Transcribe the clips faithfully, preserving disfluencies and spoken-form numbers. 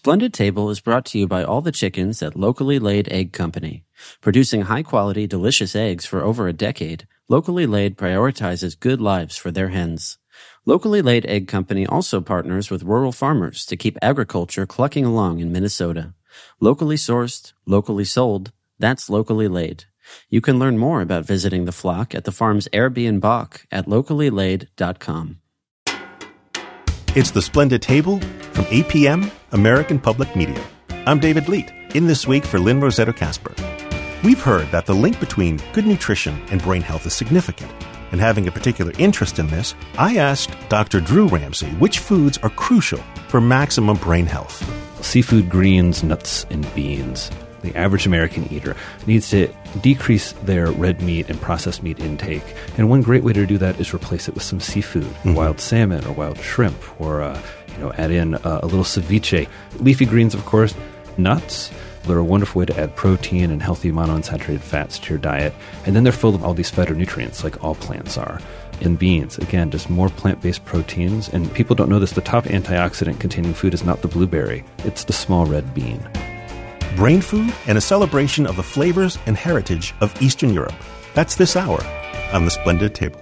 Splendid Table is brought to you by all the chickens at Locally Laid Egg Company. Producing high-quality, delicious eggs for over a decade, Locally Laid prioritizes good lives for their hens. Locally Laid Egg Company also partners with rural farmers to keep agriculture clucking along in Minnesota. Locally sourced, locally sold, that's Locally Laid. You can learn more about visiting the flock at the farm's Airbnb at locally laid dot com. It's the Splendid Table from A P M, American Public Media. I'm David Leet, in this week for Lynn Rossetto Kasper. We've heard that the link between good nutrition and brain health is significant. And having a particular interest in this, I asked Doctor Drew Ramsey which foods are crucial for maximum brain health. Seafood, greens, nuts, and beans. The average American eater needs to decrease their red meat and processed meat intake. And one great way to do that is replace it with some seafood, mm-hmm. wild salmon or wild shrimp, or uh, you know, add in uh, a little ceviche. Leafy greens, of course, nuts. They're a wonderful way to add protein and healthy monounsaturated fats to your diet. And then they're filled with all these phytonutrients, like all plants are. In beans, again, just more plant-based proteins. And people don't know this, the top antioxidant-containing food is not the blueberry. It's the small red bean. Brain food and a celebration of the flavors and heritage of Eastern Europe. That's this hour on the Splendid Table.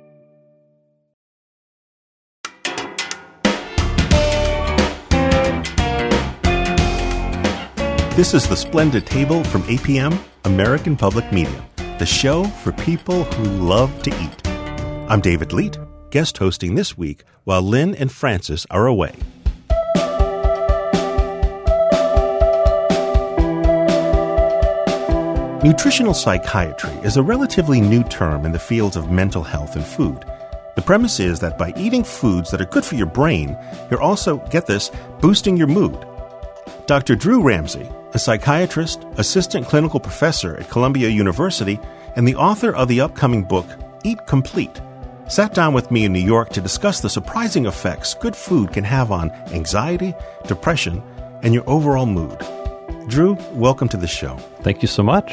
This is the Splendid Table from A P M, American Public Media, the show for people who love to eat. I'm David Leet, guest hosting this week while Lynn and Francis are away. Nutritional psychiatry is a relatively new term in the fields of mental health and food. The premise is that by eating foods that are good for your brain, you're also, get this, boosting your mood. Doctor Drew Ramsey, a psychiatrist, assistant clinical professor at Columbia University, and the author of the upcoming book, Eat Complete, sat down with me in New York to discuss the surprising effects good food can have on anxiety, depression, and your overall mood. Drew, welcome to the show. Thank you so much.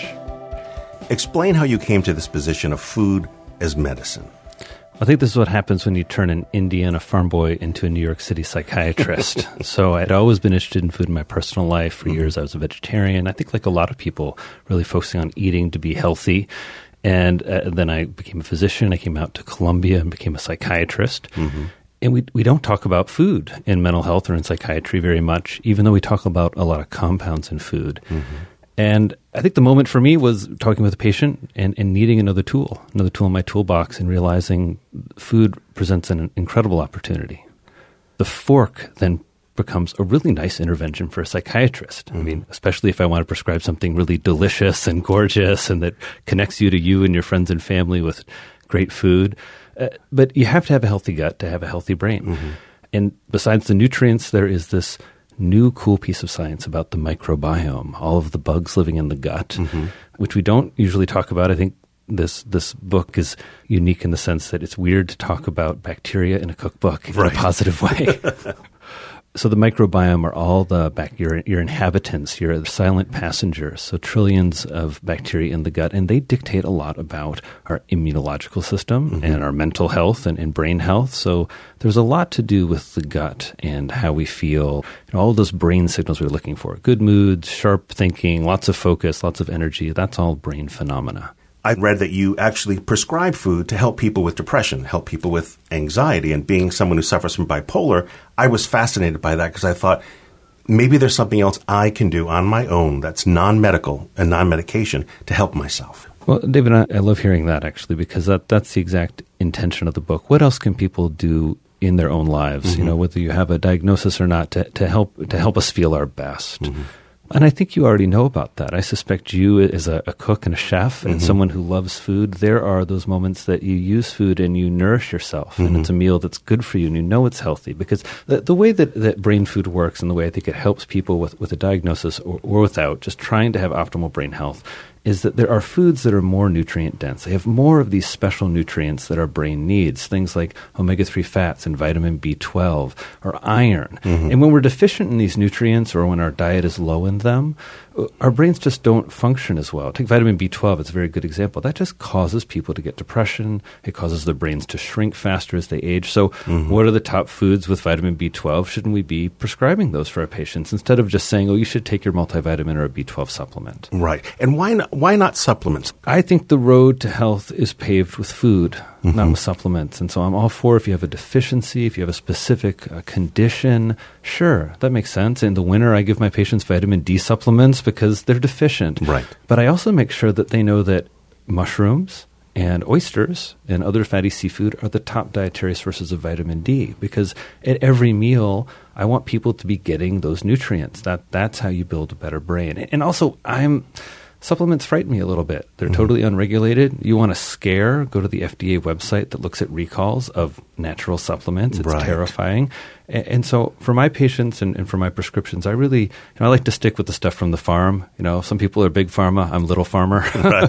Explain how you came to this position of food as medicine. I think this is what happens when you turn an Indian, a farm boy, into a New York City psychiatrist. So I'd always been interested in food in my personal life. For mm-hmm. years, I was a vegetarian. I think like a lot of people, really focusing on eating to be healthy. And uh, then I became a physician. I came out to Columbia and became a psychiatrist. Mm-hmm. And we we don't talk about food in mental health or in psychiatry very much, even though we talk about a lot of compounds in food. Mm-hmm. And I think the moment for me was talking with a patient and, and needing another tool, another tool in my toolbox, and realizing food presents an incredible opportunity. The fork then becomes a really nice intervention for a psychiatrist. Mm-hmm. I mean, especially if I want to prescribe something really delicious and gorgeous and that connects you to you and your friends and family with great food. Uh, but you have to have a healthy gut to have a healthy brain. Mm-hmm. And besides the nutrients, there is this new cool piece of science about the microbiome, all of the bugs living in the gut, mm-hmm. which we don't usually talk about. I think this this book is unique in the sense that it's weird to talk about bacteria in a cookbook right. in a positive way. So the microbiome are all the bac- your, your inhabitants, your silent passengers, so trillions of bacteria in the gut, and they dictate a lot about our immunological system mm-hmm. and our mental health and, and brain health. So there's a lot to do with the gut and how we feel, and all of those brain signals we're looking for. Good moods, sharp thinking, lots of focus, lots of energy. That's all brain phenomena. I read that you actually prescribe food to help people with depression, help people with anxiety. And being someone who suffers from bipolar, I was fascinated by that because I thought maybe there's something else I can do on my own that's non-medical and non-medication to help myself. Well, David, I, I love hearing that actually because that, that's the exact intention of the book. What else can people do in their own lives, mm-hmm. you know, whether you have a diagnosis or not, to, to help to help us feel our best? Mm-hmm. And I think you already know about that. I suspect you as a, a cook and a chef and mm-hmm. someone who loves food, there are those moments that you use food and you nourish yourself. Mm-hmm. And it's a meal that's good for you and you know it's healthy. Because the, the way that, that brain food works and the way I think it helps people with, with a diagnosis or, or without, just trying to have optimal brain health, is that there are foods that are more nutrient dense. They have more of these special nutrients that our brain needs, things like omega three fats and vitamin B twelve or iron. Mm-hmm. And when we're deficient in these nutrients or when our diet is low in them, our brains just don't function as well. Take vitamin B twelve, it's a very good example. That just causes people to get depression. It causes their brains to shrink faster as they age. So mm-hmm. what are the top foods with vitamin B twelve? Shouldn't we be prescribing those for our patients instead of just saying, oh, you should take your multivitamin or a B twelve supplement? Right. And why not, why not supplements? I think the road to health is paved with food, mm-hmm. not with supplements. And so I'm all for if you have a deficiency, if you have a specific uh, condition, sure, that makes sense. In the winter, I give my patients vitamin D supplements because they're deficient. Right. But I also make sure that they know that mushrooms and oysters and other fatty seafood are the top dietary sources of vitamin D because at every meal, I want people to be getting those nutrients. That That's how you build a better brain. And also, I'm... Supplements frighten me a little bit. They're mm-hmm. totally unregulated. You want to scare, go to the F D A website that looks at recalls of natural supplements. It's right. terrifying. And, and so for my patients and, and for my prescriptions, I really, you know, I like to stick with the stuff from the farm. You know, some people are big pharma. I'm little farmer.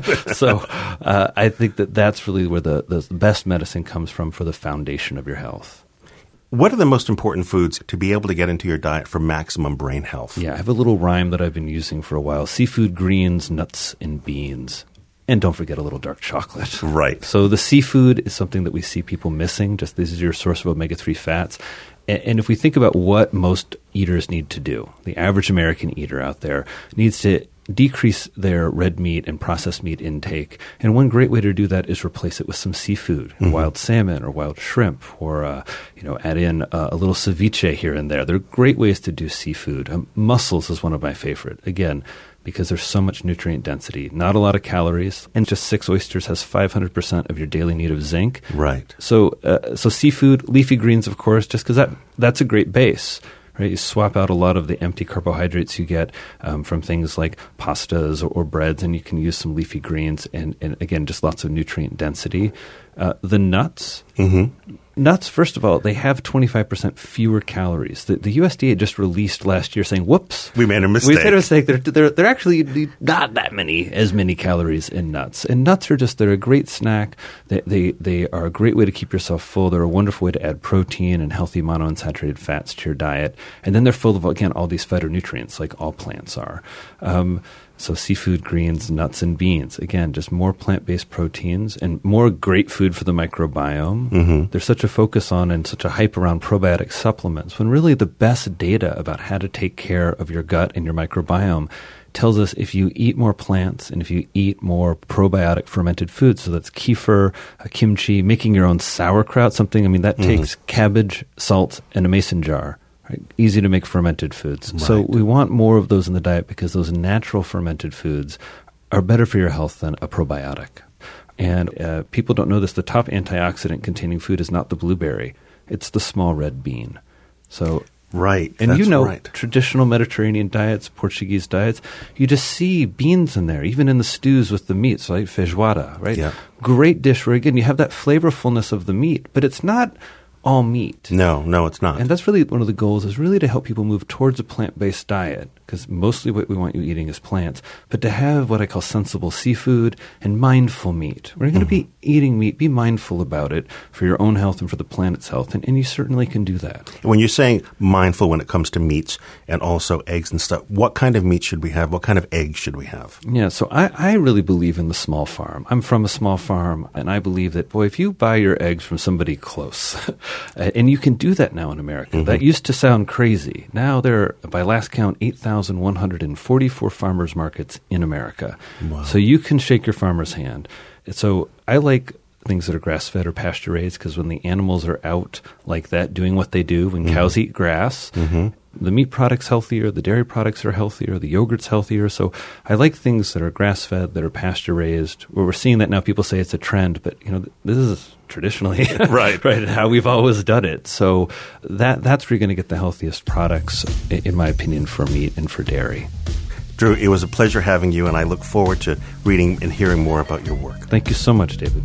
so uh, I think that that's really where the, the best medicine comes from for the foundation of your health. What are the most important foods to be able to get into your diet for maximum brain health? Yeah, I have a little rhyme that I've been using for a while. Seafood, greens, nuts, and beans. And don't forget a little dark chocolate. Right. So the seafood is something that we see people missing. Just this is your source of omega three fats. And, and if we think about what most eaters need to do, the average American eater out there needs to decrease their red meat and processed meat intake. And one great way to do that is replace it with some seafood, mm-hmm. wild salmon or wild shrimp, or uh, you know, add in uh, a little ceviche here and there. There are great ways to do seafood. Um, mussels is one of my favorite. Again, because there's so much nutrient density, not a lot of calories, and just six oysters has five hundred percent of your daily need of zinc. Right. So, uh, so seafood, leafy greens, of course, just because that that's a great base. Right, you swap out a lot of the empty carbohydrates you get um, from things like pastas or, or breads, and you can use some leafy greens and, and again, just lots of nutrient density. Uh, the nuts, mm-hmm. nuts, first of all, they have twenty-five percent fewer calories. The, the U S D A just released last year saying, whoops. We made a mistake. We made a mistake. They're, they're, they're actually not that many, as many calories in nuts. And nuts are just, they're a great snack. They, they, they are a great way to keep yourself full. They're a wonderful way to add protein and healthy monounsaturated fats to your diet. And then they're full of, again, all these phytonutrients like all plants are. Um, So seafood, greens, nuts, and beans. Again, just more plant-based proteins and more great food for the microbiome. Mm-hmm. There's such a focus on and such a hype around probiotic supplements when really the best data about how to take care of your gut and your microbiome tells us if you eat more plants and if you eat more probiotic fermented foods, so that's kefir, uh, kimchi, making your own sauerkraut, something, I mean, that mm-hmm. takes cabbage, salt, and a mason jar. Right? Easy to make fermented foods. Right. So we want more of those in the diet because those natural fermented foods are better for your health than a probiotic. And uh, people don't know this. The top antioxidant-containing food is not the blueberry. It's the small red bean. So, right. And That's you know, right. traditional Mediterranean diets, Portuguese diets, you just see beans in there, even in the stews with the meats, right? Feijoada, right? Yeah. Great dish where, again, you have that flavorfulness of the meat, but it's not all meat. No, no, it's not. And that's really one of the goals, is really to help people move towards a plant-based diet, because mostly what we want you eating is plants, but to have what I call sensible seafood and mindful meat. We're going to mm-hmm. be eating meat, be mindful about it for your own health and for the planet's health, and, and you certainly can do that. When you're saying mindful when it comes to meats and also eggs and stuff, what kind of meat should we have? What kind of eggs should we have? Yeah, so I, I really believe in the small farm. I'm from a small farm, and I believe that, boy, if you buy your eggs from somebody close, and you can do that now in America. Mm-hmm. That used to sound crazy. Now there are, by last count, eight thousand one hundred forty-four farmers markets in America. Wow. So you can shake your farmer's hand. So I like things that are grass-fed or pasture-raised, because when the animals are out like that doing what they do, when mm-hmm. cows eat grass, mm-hmm. the meat product's healthier, the dairy products are healthier, the yogurt's healthier. So I like things that are grass-fed, that are pasture-raised. Where we're seeing that now, people say it's a trend, but you know, this is traditionally right, right, how we've always done it. So that that's where you're going to get the healthiest products, in my opinion, for meat and for dairy. Drew, it was a pleasure having you, and I look forward to reading and hearing more about your work. Thank you so much, David.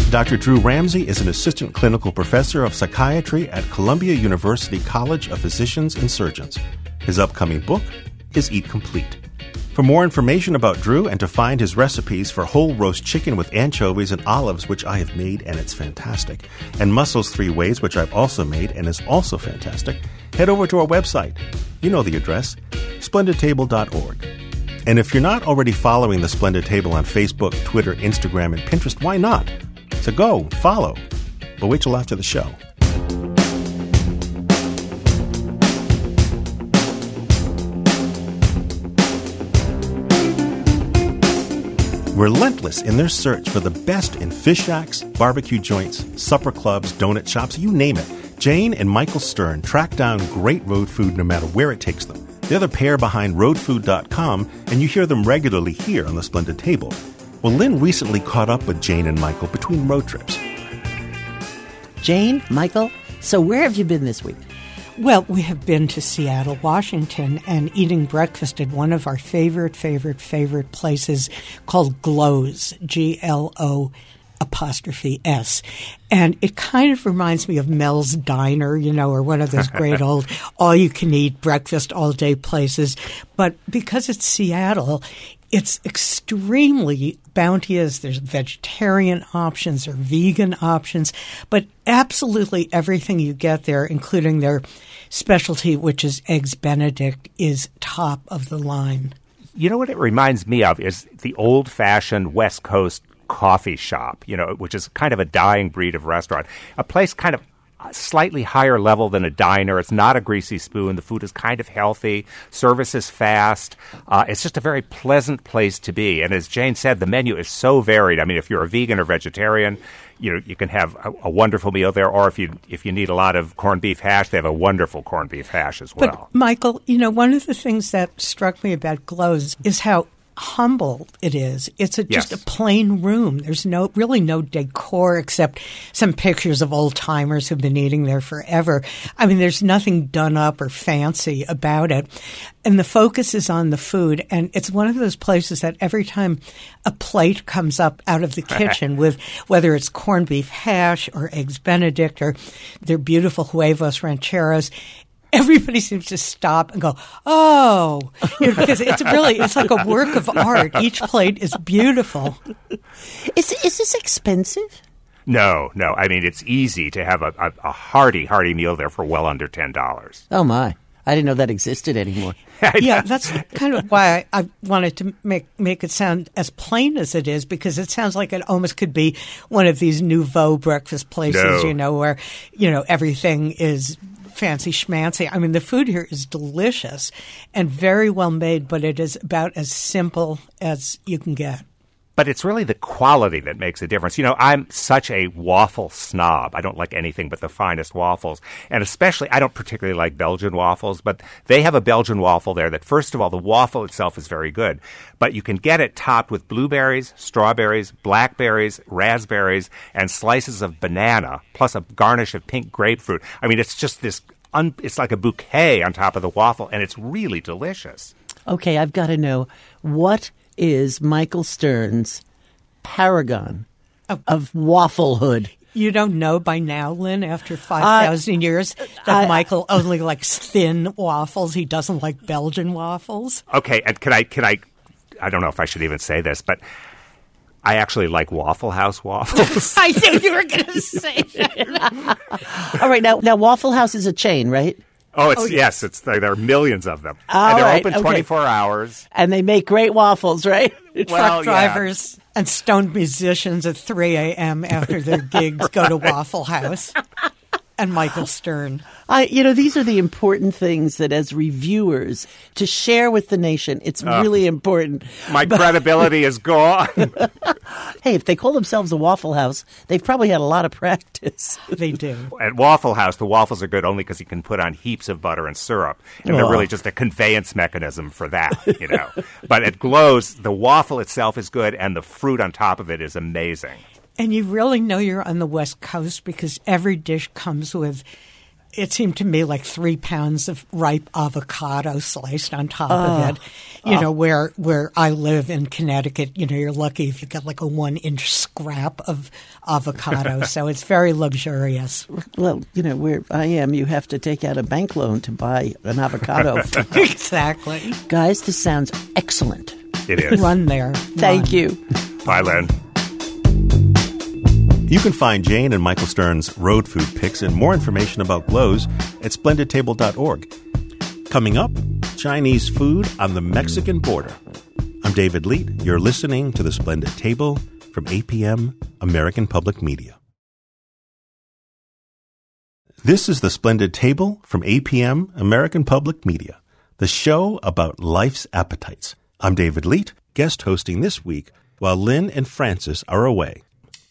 Doctor Drew Ramsey is an assistant clinical professor of psychiatry at Columbia University College of Physicians and Surgeons. His upcoming book is Eat Complete. For more information about Drew and to find his recipes for whole roast chicken with anchovies and olives, which I have made and it's fantastic, and mussels three ways, which I've also made and is also fantastic, head over to our website. You know the address, splendid table dot org. And if you're not already following The Splendid Table on Facebook, Twitter, Instagram, and Pinterest, why not? So go, follow. But wait till after the show. Relentless in their search for the best in fish shacks, barbecue joints, supper clubs, donut shops, you name it. Jane and Michael Stern track down great road food no matter where it takes them. They're the pair behind road food dot com, and you hear them regularly here on The Splendid Table. Well, Lynn recently caught up with Jane and Michael between road trips. Jane, Michael, so where have you been this week? Well, we have been to Seattle, Washington, and eating breakfast at one of our favorite, favorite, favorite places called Glows, G L O apostrophe S. And it kind of reminds me of Mel's Diner, you know, or one of those great old all-you-can-eat breakfast all-day places. But because it's Seattle, it's extremely bounteous. There's vegetarian options or vegan options, but absolutely everything you get there, including their specialty, which is Eggs Benedict, is top of the line. You know what it reminds me of is the old-fashioned West Coast coffee shop, you know, which is kind of a dying breed of restaurant. A place kind of slightly higher level than a diner. It's not a greasy spoon. The food is kind of healthy. Service is fast. Uh, it's just a very pleasant place to be. And as Jane said, the menu is so varied. I mean, if you're a vegan or vegetarian, you know, you can have a, a wonderful meal there. Or if you if you need a lot of corned beef hash, they have a wonderful corned beef hash as well. But, Michael, you know, one of the things that struck me about Glows is how humble it is. It's a, just yes. a plain room. There's no really no decor except some pictures of old timers who've been eating there forever. I mean, there's nothing done up or fancy about it. And the focus is on the food. And it's one of those places that every time a plate comes up out of the kitchen with whether it's corned beef hash or Eggs Benedict or their beautiful huevos rancheros, everybody seems to stop and go, oh, you know, because it's really, it's like a work of art. Each plate is beautiful. Is is this expensive? No, no. I mean, it's easy to have a, a, a hearty, hearty meal there for well under ten dollars. Oh, my. I didn't know that existed anymore. Yeah, that's kind of why I, I wanted to make make it sound as plain as it is, because it sounds like it almost could be one of these nouveau breakfast places, No. you know, where, you know, everything is fancy schmancy. I mean, the food here is delicious and very well made, but it is about as simple as you can get. But it's really the quality that makes a difference. You know, I'm such a waffle snob. I don't like anything but the finest waffles. And especially, I don't particularly like Belgian waffles, but they have a Belgian waffle there that, first of all, the waffle itself is very good. But you can get it topped with blueberries, strawberries, blackberries, raspberries, and slices of banana, plus a garnish of pink grapefruit. I mean, it's just this, un- it's like a bouquet on top of the waffle, and it's really delicious. Okay, I've got to know, what is Michael Stern's paragon Oh. of wafflehood? You don't know by now, Lynn, after five thousand uh, years, that I, Michael only likes thin waffles. He doesn't like Belgian waffles. Okay, and can I, can I, I don't know if I should even say this, but I actually like Waffle House waffles. I knew you were going to say that. All right, now, now Waffle House is a chain, right? Oh, it's Oh, yes, it's there are millions of them, All and they're right, open okay. twenty-four hours. And they make great waffles, right? Well, Truck yeah. drivers and stoned musicians at three a.m. after their gigs go to Waffle House. And Michael Stern. I, you know, these are the important things that as reviewers to share with the nation. It's Uh, really important. My credibility is gone. Hey, if they call themselves a Waffle House, they've probably had a lot of practice. They do. At Waffle House, the waffles are good only because you can put on heaps of butter and syrup, and they're Oh. really just a conveyance mechanism for that, you know. But at Glow's, the waffle itself is good, and the fruit on top of it is amazing. And you really know you're on the West Coast because every dish comes with it seemed to me like three pounds of ripe avocado sliced on top Oh. of it. You Oh. know, where where I live in Connecticut, you know, you're lucky if you get like a one-inch scrap of avocado. So it's very luxurious. Well, you know, where I am, you have to take out a bank loan to buy an avocado. Exactly. Guys, this sounds excellent. It is. Run there. Thank Run. you. Bye, Len. You can find Jane and Michael Stern's road food picks and more information about Glows at splendid table dot org. Coming up, Chinese food on the Mexican border. I'm David Leet. You're listening to The Splendid Table from A P M, American Public Media. This is The Splendid Table from A P M, American Public Media, the show about life's appetites. I'm David Leet, guest hosting this week while Lynn and Francis are away.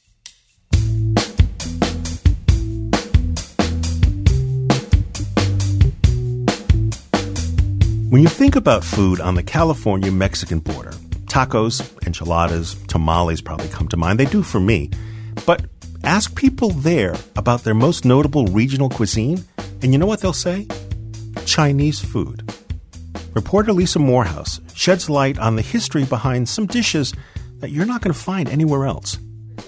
When you think about food on the California-Mexican border, tacos, enchiladas, tamales probably come to mind. They do for me. But ask people there about their most notable regional cuisine, and you know what they'll say? Chinese food. Reporter Lisa Morehouse sheds light on the history behind some dishes that you're not going to find anywhere else.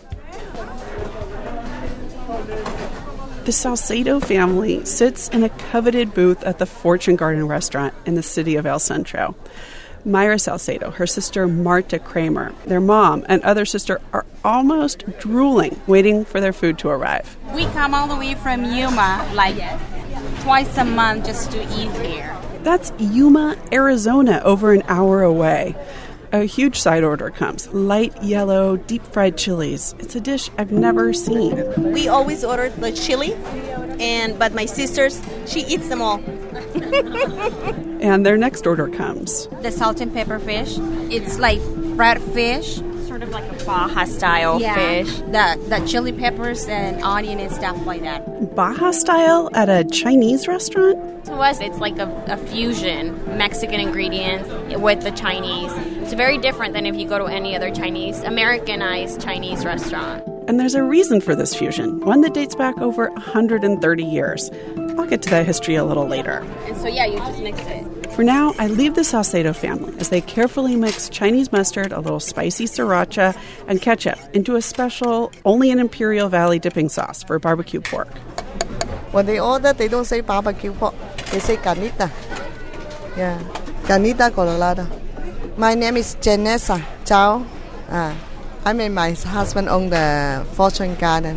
The Salcedo family sits in a coveted booth at the Fortune Garden restaurant in the city of El Centro. Myra Salcedo, her sister Marta Kramer, their mom, and other sister are almost drooling, waiting for their food to arrive. We come all the way from Yuma, like twice a month just to eat here. That's Yuma, Arizona, over an hour away. A huge side order comes. Light yellow, deep-fried chilies. It's a dish I've never seen. We always order the chili, and but my sisters, she eats them all. And their next order comes. The salt and pepper fish. It's like fried fish, sort of like a Baja style fish. The the chili peppers and onion and stuff like that. Baja style at a Chinese restaurant? To us, it's like a, a fusion, Mexican ingredients with the Chinese. It's very different than if you go to any other Chinese, Americanized Chinese restaurant. And there's a reason for this fusion, one that dates back over one hundred thirty years. I'll get to that history a little later. And so, yeah, you just mix it. For now, I leave the Salcedo family as they carefully mix Chinese mustard, a little spicy sriracha, and ketchup into a special, only in Imperial Valley dipping sauce for barbecue pork. When they order, they don't say barbecue pork. They say carnita. Yeah, carnita colorada. My name is Janessa Zhao. Uh, I mean, my husband owns the Fortune Garden.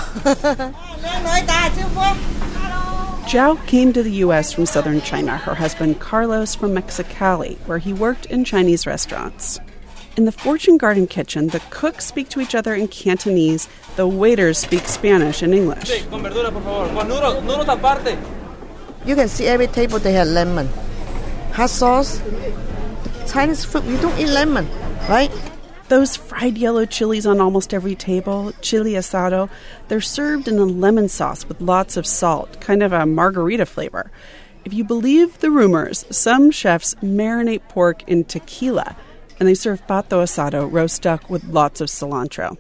Zhao came to the U S from southern China, her husband Carlos from Mexicali, where he worked in Chinese restaurants. In the Fortune Garden kitchen, the cooks speak to each other in Cantonese, the waiters speak Spanish and English. You can see every table they have lemon. Hot sauce. Chinese food, we don't eat lemon, right? Those fried yellow chilies on almost every table, chili asado, they're served in a lemon sauce with lots of salt, kind of a margarita flavor. If you believe the rumors, some chefs marinate pork in tequila, and they serve pato asado, roast duck, with lots of cilantro.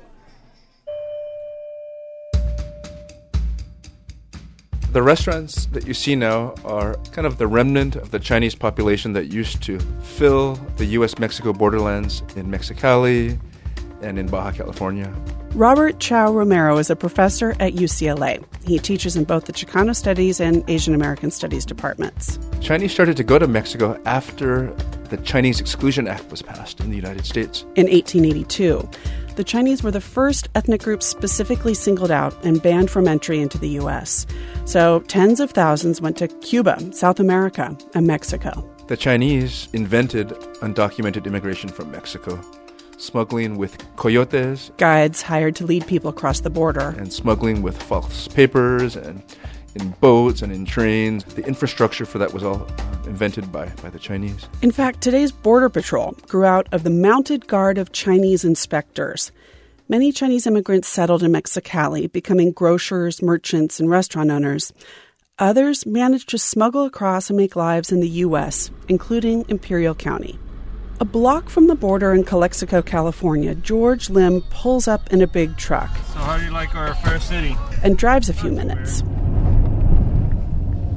The restaurants that you see now are kind of the remnant of the Chinese population that used to fill the U S Mexico borderlands in Mexicali and in Baja California. Robert Chow Romero is a professor at U C L A. He teaches in both the Chicano Studies and Asian American Studies departments. Chinese started to go to Mexico after the Chinese Exclusion Act was passed in the United States. In eighteen eighty-two, the Chinese were the first ethnic group specifically singled out and banned from entry into the U S. So tens of thousands went to Cuba, South America, and Mexico. The Chinese invented undocumented immigration from Mexico, smuggling with coyotes, guides hired to lead people across the border, and smuggling with false papers and in boats and in trains. The infrastructure for that was all invented by, by the Chinese. In fact, today's Border Patrol grew out of the mounted guard of Chinese inspectors. Many Chinese immigrants settled in Mexicali, becoming grocers, merchants, and restaurant owners. Others managed to smuggle across and make lives in the U S, including Imperial County. A block from the border in Calexico, California, George Lim pulls up in a big truck. So how do you like our fair city? And drives a few minutes.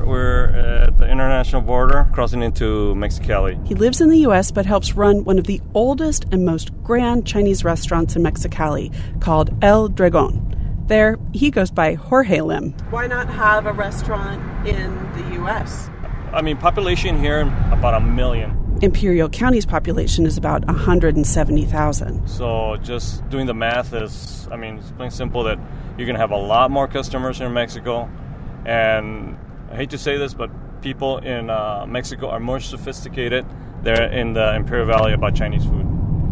We're at the international border, crossing into Mexicali. He lives in the U S but helps run one of the oldest and most grand Chinese restaurants in Mexicali called El Dragon. There, he goes by Jorge Lim. Why not have a restaurant in the U S? I mean, population here, about a million. Imperial County's population is about one hundred seventy thousand. So just doing the math is, I mean, it's plain simple that you're going to have a lot more customers here in Mexico. And I hate to say this, but people in uh, Mexico are more sophisticated there in the Imperial Valley about Chinese food.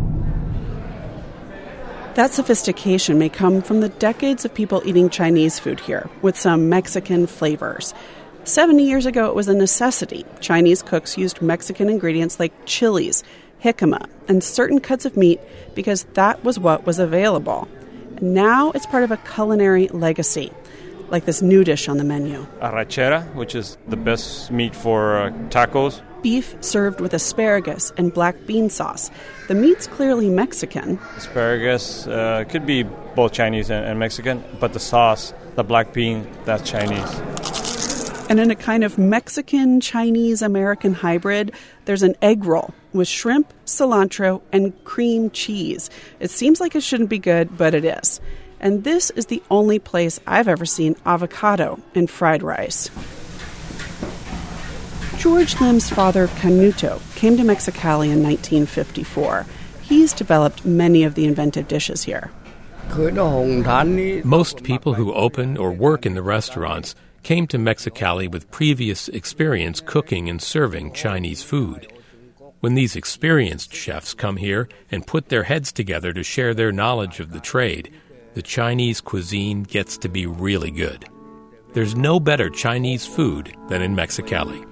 That sophistication may come from the decades of people eating Chinese food here, with some Mexican flavors. Seventy years ago, it was a necessity. Chinese cooks used Mexican ingredients like chilies, jicama, and certain cuts of meat because that was what was available. And now it's part of a culinary legacy, like this new dish on the menu. Arrachera, which is the best meat for uh, tacos. Beef served with asparagus and black bean sauce. The meat's clearly Mexican. Asparagus uh, could be both Chinese and, and Mexican, but the sauce, the black bean, that's Chinese. And in a kind of Mexican-Chinese-American hybrid, there's an egg roll with shrimp, cilantro, and cream cheese. It seems like it shouldn't be good, but it is. And this is the only place I've ever seen avocado in fried rice. George Lim's father, Canuto, came to Mexicali in nineteen fifty-four. He's developed many of the inventive dishes here. Most people who open or work in the restaurants came to Mexicali with previous experience cooking and serving Chinese food. When these experienced chefs come here and put their heads together to share their knowledge of the trade, the Chinese cuisine gets to be really good. There's no better Chinese food than in Mexicali.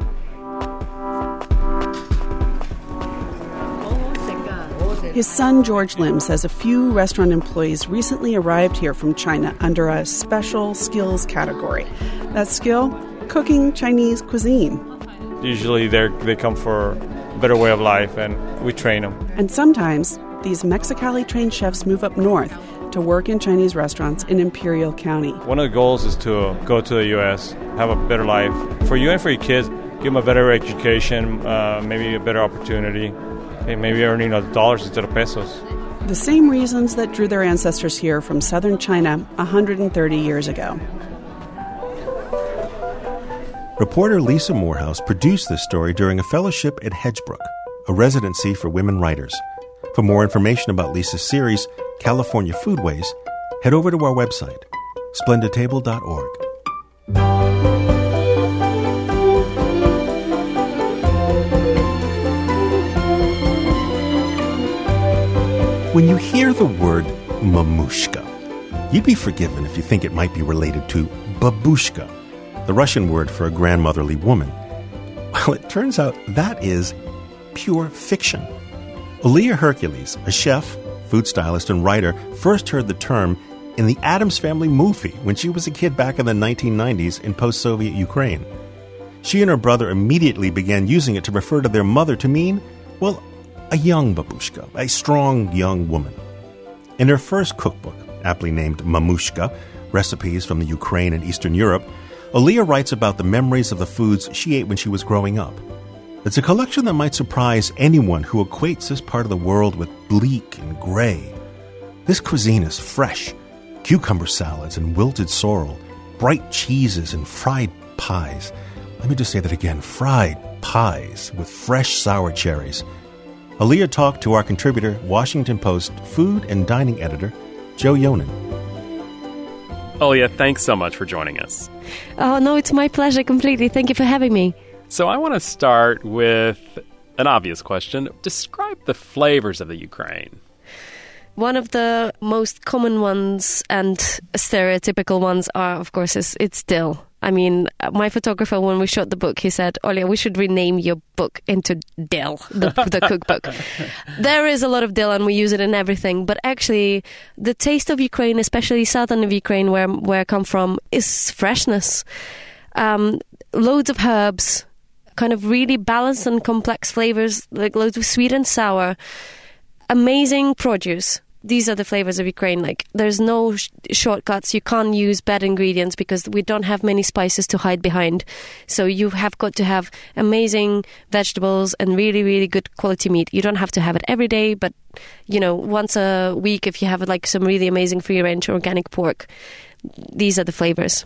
His son, George Lim, says a few restaurant employees recently arrived here from China under a special skills category. That skill? Cooking Chinese cuisine. Usually they they come for a better way of life, and we train them. And sometimes these Mexicali-trained chefs move up north to work in Chinese restaurants in Imperial County. One of the goals is to go to the U S, have a better life. For you and for your kids, give them a better education, uh, maybe a better opportunity. Maybe earning dollars instead of pesos. The same reasons that drew their ancestors here from southern China one hundred thirty years ago. Reporter Lisa Morehouse produced this story during a fellowship at Hedgebrook, a residency for women writers. For more information about Lisa's series, California Foodways, head over to our website, splendid table dot org. When you hear the word mamushka, you'd be forgiven if you think it might be related to babushka, the Russian word for a grandmotherly woman. Well, it turns out that is pure fiction. Aaliyah Hercules, a chef, food stylist, and writer, first heard the term in the Addams Family movie when she was a kid back in the nineteen nineties in post-Soviet Ukraine. She and her brother immediately began using it to refer to their mother to mean, well, a young babushka, a strong young woman. In her first cookbook, aptly named Mamushka, Recipes from the Ukraine and Eastern Europe, Aaliyah writes about the memories of the foods she ate when she was growing up. It's a collection that might surprise anyone who equates this part of the world with bleak and gray. This cuisine is fresh, cucumber salads and wilted sorrel, bright cheeses and fried pies. Let me just say that again, fried pies with fresh sour cherries. Aaliyah talked to our contributor, Washington Post food and dining editor, Joe Yonan. Aaliyah, thanks so much for joining us. Oh, no, it's my pleasure completely. Thank you for having me. So I want to start with an obvious question. Describe the flavors of the Ukraine. One of the most common ones and stereotypical ones are, of course, is it's dill. I mean, my photographer, when we shot the book, he said, Olya, we should rename your book into Dill, the, the cookbook. There is a lot of dill and we use it in everything. But actually, the taste of Ukraine, especially southern of Ukraine, where, where I come from, is freshness. Um, loads of herbs, kind of really balanced and complex flavors, like loads of sweet and sour. Amazing produce. these are the flavors of Ukraine. Like, there's no sh- shortcuts. You can't use bad ingredients because we don't have many spices to hide behind. So you have got to have amazing vegetables and really, really good quality meat. You don't have to have it every day, but, you know, once a week, if you have like some really amazing free-range organic pork, these are the flavors.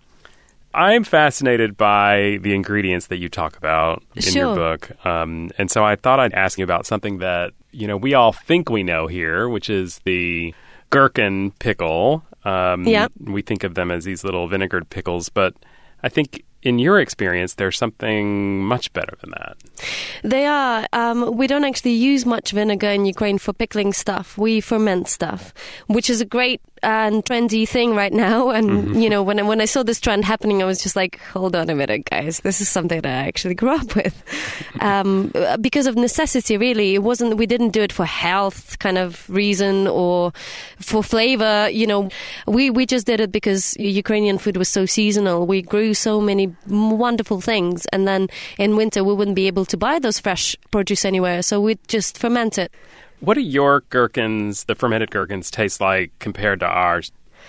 I'm fascinated by the ingredients that you talk about in Sure. your book. Um, and so I thought I'd ask you about something that, you know, we all think we know here, which is the gherkin pickle. Um, yeah. We think of them as these little vinegared pickles, but I think in your experience, there's something much better than that. They are. Um, we don't actually use much vinegar in Ukraine for pickling stuff. We ferment stuff, which is a great and trendy thing right now. And, mm-hmm. you know, when I, when I saw this trend happening, I was just like, hold on a minute, guys. This is something that I actually grew up with. um, because of necessity, really. It wasn't, we didn't do it for health kind of reason or for flavor. You know, we, we just did it because Ukrainian food was so seasonal. We grew so many wonderful things. And then in winter, we wouldn't be able to buy those fresh produce anywhere. So we'd just ferment it. What do your gherkins, the fermented gherkins, taste like compared to ours?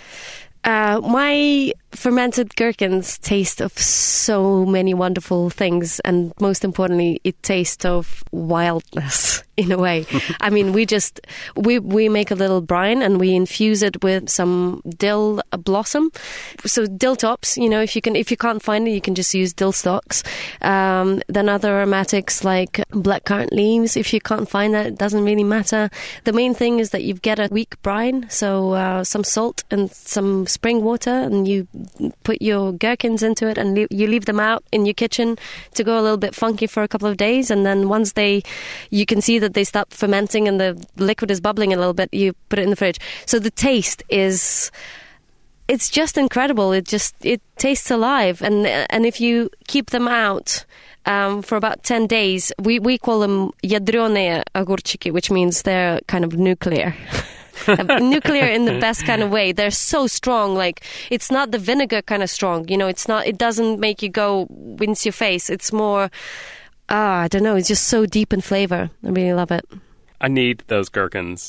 Uh, my fermented gherkins taste of so many wonderful things, and most importantly, it tastes of wildness in a way. I mean, we just we we make a little brine and we infuse it with some dill blossom. So dill tops, you know, if you can if you can't find it, you can just use dill stalks. Um, then other aromatics like blackcurrant leaves. If you can't find that, it doesn't really matter. The main thing is that you get a weak brine, so uh, some salt and some spring water, and you put your gherkins into it and le- you leave them out in your kitchen to go a little bit funky for a couple of days, and then once they you can see that they stop fermenting and the liquid is bubbling a little bit, you put it in the fridge. So the taste is it's just incredible. It just it tastes alive, and and if you keep them out um, for about ten days, we, we call them ядреные огурчики, which means they're kind of nuclear. Nuclear in the best kind of way. They're so strong. Like, it's not the vinegar kind of strong. You know, it's not. It doesn't make you go wince your face. It's more. Ah, uh, I don't know. It's just so deep in flavor. I really love it. I need those gherkins.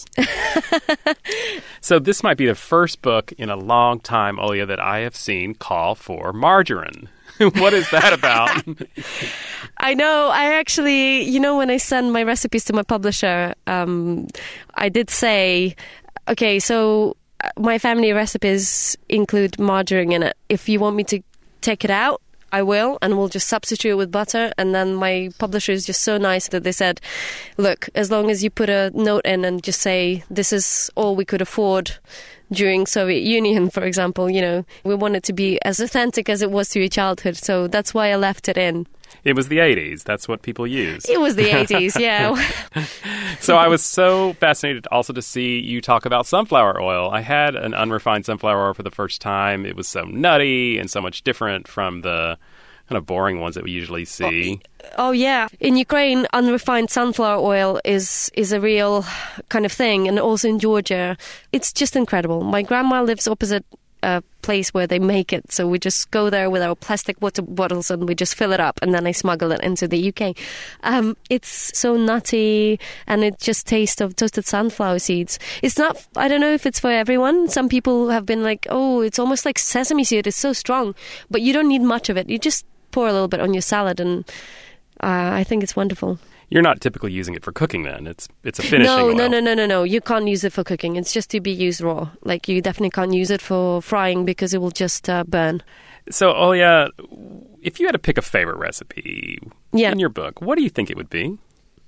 So this might be the first book in a long time, Olya, that I have seen call for margarine. What is that about? I know. I actually, you know, when I send my recipes to my publisher, um, I did say, okay, so my family recipes include margarine in it. If you want me to take it out, I will, and we'll just substitute it with butter. And then my publisher is just so nice that they said, look, as long as you put a note in and just say, this is all we could afford during Soviet Union, for example, you know, we want it to be as authentic as it was to your childhood. So that's why I left it in. It was the eighties. That's what people used. It was the eighties, yeah. So I was so fascinated also to see you talk about sunflower oil. I had an unrefined sunflower oil for the first time. It was so nutty and so much different from the kind of boring ones that we usually see. Oh, yeah. In Ukraine, unrefined sunflower oil is is a real kind of thing. And also in Georgia, it's just incredible. My grandma lives opposite a place where they make it. So we just go there with our plastic water bottles and we just fill it up, and then I smuggle it into the U K. Um, it's so nutty, and it just tastes of toasted sunflower seeds. It's not, I don't know if it's for everyone. Some people have been like, oh, it's almost like sesame seed. It's so strong. But you don't need much of it. You just pour a little bit on your salad, and uh, I think it's wonderful. You're not typically using it for cooking then. It's it's a finishing no, oil. No, no, no, no, no. You can't use it for cooking. It's just to be used raw. Like, you definitely can't use it for frying because it will just uh, burn. So, Olya, if you had to pick a favorite recipe yeah. in your book, what do you think it would be?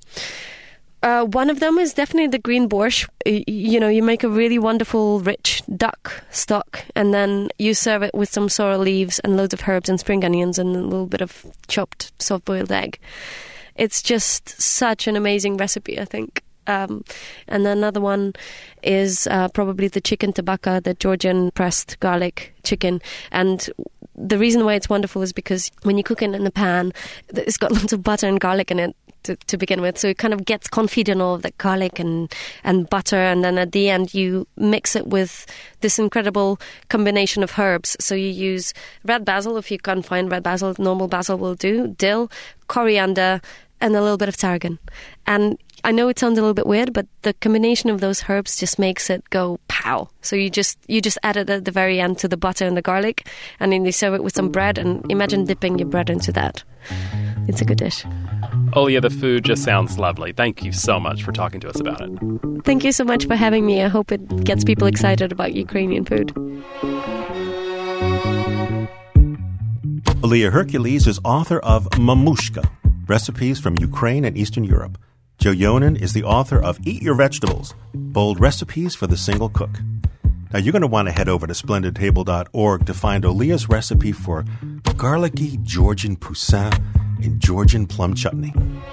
Uh, one of them is definitely the green borscht. You know, you make a really wonderful, rich duck stock, and then you serve it with some sorrel leaves and loads of herbs and spring onions and a little bit of chopped soft-boiled egg. It's just such an amazing recipe, I think. Um, and another one is uh, probably the chicken tabaka, the Georgian pressed garlic chicken. And the reason why it's wonderful is because when you cook it in the pan, it's got lots of butter and garlic in it to, to begin with. So it kind of gets confit in all of that garlic and, and butter. And then at the end, you mix it with this incredible combination of herbs. So you use red basil. If you can't find red basil, normal basil will do. Dill, coriander, and a little bit of tarragon. And I know it sounds a little bit weird, but the combination of those herbs just makes it go pow. So you just you just add it at the very end to the butter and the garlic, and then you serve it with some bread, and imagine dipping your bread into that. It's a good dish. Olya, the food just sounds lovely. Thank you so much for talking to us about it. Thank you so much for having me. I hope it gets people excited about Ukrainian food. Olya Hercules is author of Mamushka, Recipes from Ukraine and Eastern Europe. Joe Yonan is the author of Eat Your Vegetables, Bold Recipes for the Single Cook. Now, you're going to want to head over to splendid table dot org to find Olya's recipe for garlicky Georgian poussin and Georgian plum chutney.